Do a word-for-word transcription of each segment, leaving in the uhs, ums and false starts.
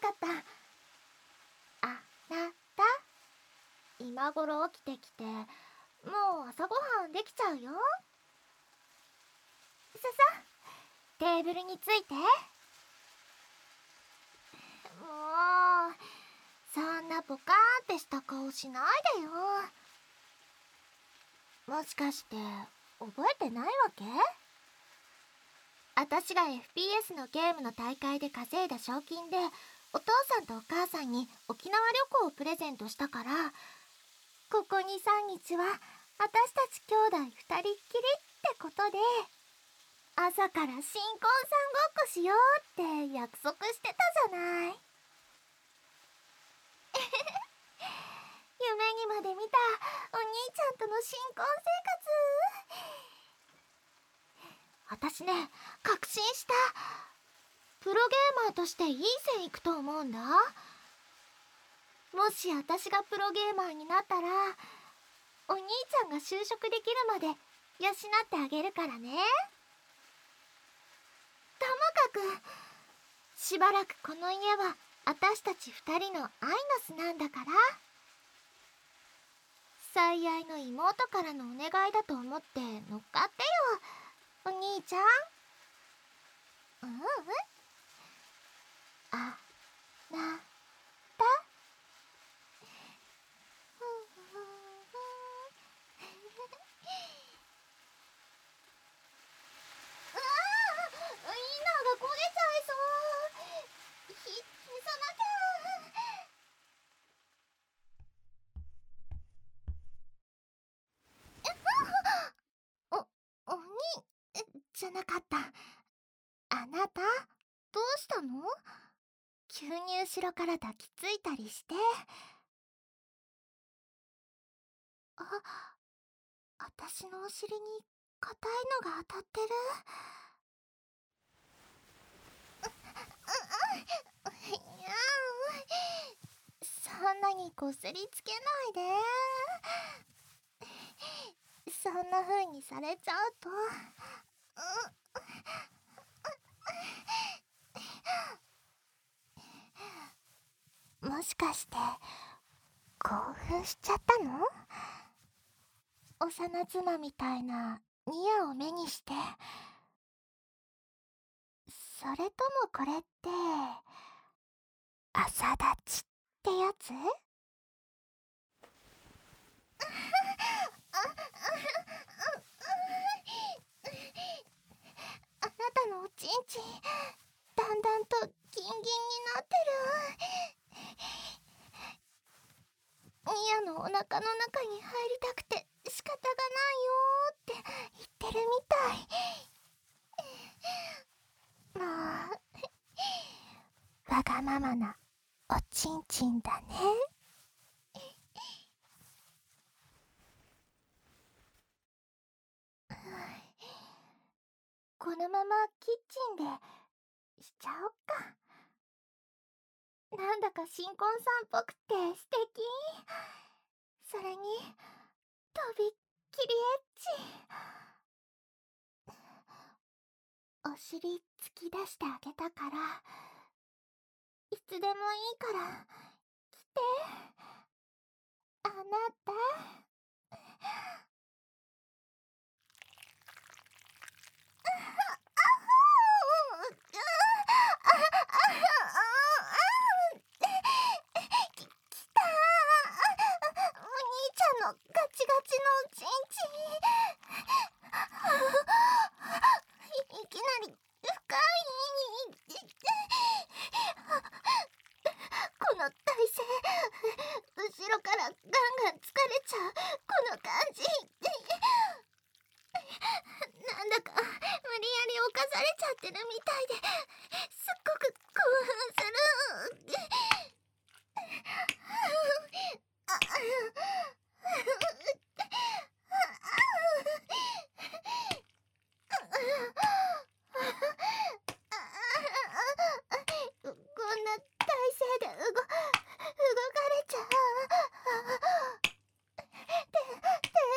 かった。あなた、今頃起きてきて、もう朝ごはんできちゃうよ。ささ、テーブルについて。もうそんなポカーンってした顔しないでよ。もしかして覚えてないわけ？あたしが エフピーエス のゲームの大会で稼いだ賞金でお父さんとお母さんに沖縄旅行をプレゼントしたから、ここにさんにちはあたしたち兄弟ふたりっきりってことで、朝から新婚さんごっこしようって約束してたじゃない。夢にまで見たお兄ちゃんとの新婚生活。あたしね、確信した。プロゲーマーとしていい線いくと思うんだ。もしあたしがプロゲーマーになったら、お兄ちゃんが就職できるまで養ってあげるからね。ともかくしばらくこの家はあたしたちふたりの愛の巣なんだから。最愛の妹からのお願いだと思って乗っかってよ、お兄ちゃん。うんうん、あなた。うわあ、インナーが焦げちゃいそう。ひ消さなきゃ。お、おにじゃなかった。あなた、どうしたの？急に後ろから抱きついたりして。あ、あたしのお尻に硬いのが当たってる。う、う、いや、そんなにこすりつけないで。そんな風にされちゃうと、う、もしかして興奮しちゃったの？幼妻みたいなニヤを目にして。それともこれって朝立ちってやつ？あなたのおちんちん、だんだんとギンギンになってる。ミヤのお腹の中に入りたくて仕方がないよーって言ってるみたい。もうわがままなおちんちんだね。このままキッチンでしちゃおっか。なんだか新婚さんっぽくて素敵。それにとびっきりエッチ。お尻突き出してあげたから、いつでもいいから来て、あなた。のガチガチのおちんちん。いきなり深い。この体勢、後ろからガンガン疲れちゃうこの感じ。なんだか無理やり侵されちゃってるみたいですっごく興奮する。こんな体勢で動動かれちゃう。て、手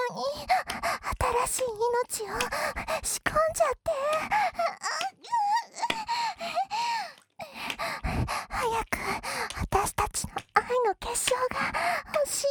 に新しい命を仕込んじゃって。早く私たちの愛の結晶が欲しいよ。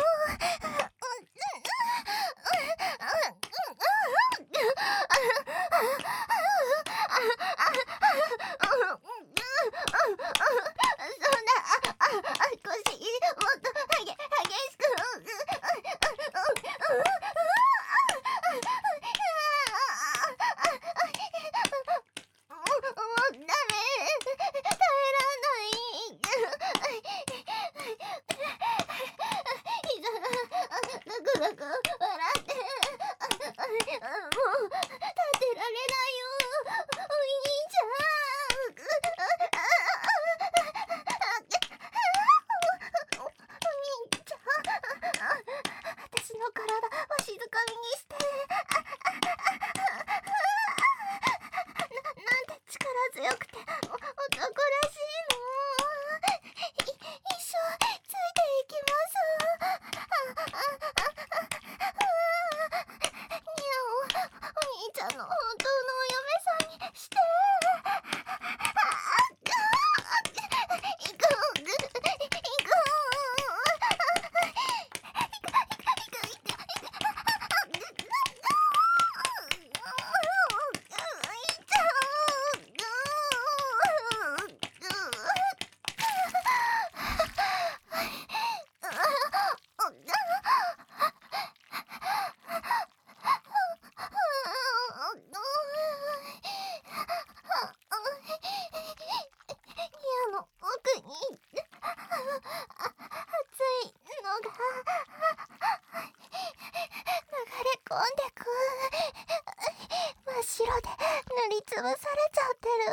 白で塗りつぶされちゃってる。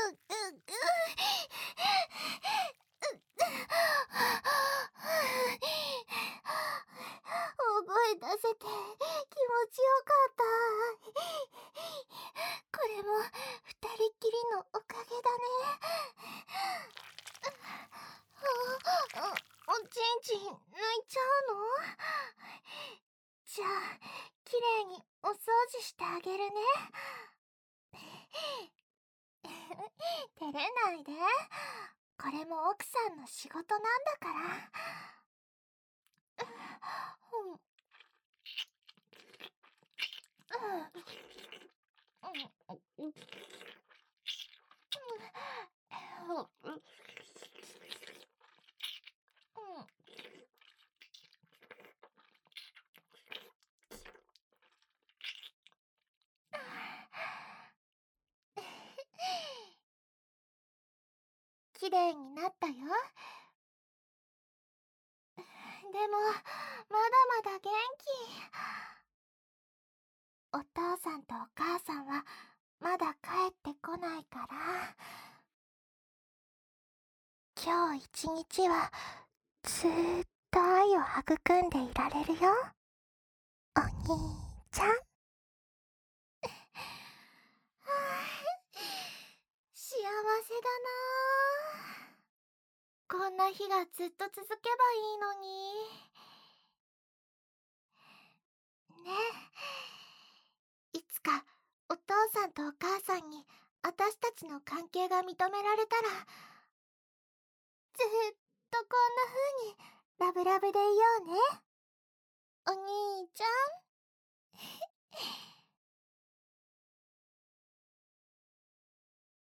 大声出せて気持ちよかった。これも二人きりのおかげだね。お、おちんちん抜いちゃうの？じゃあきれいにお掃除してあげるね。照れないで。これも奥さんの仕事なんだから。きれいになったよ。でもまだまだ元気。お父さんとお母さんはまだ帰ってこないから、今日一日はずーっと愛を育んでいられるよ、お兄ちゃん。幸せだなあ。こんな日がずっと続けばいいのにね。いつかお父さんとお母さんに私たちの関係が認められたら、ずっとこんな風にラブラブで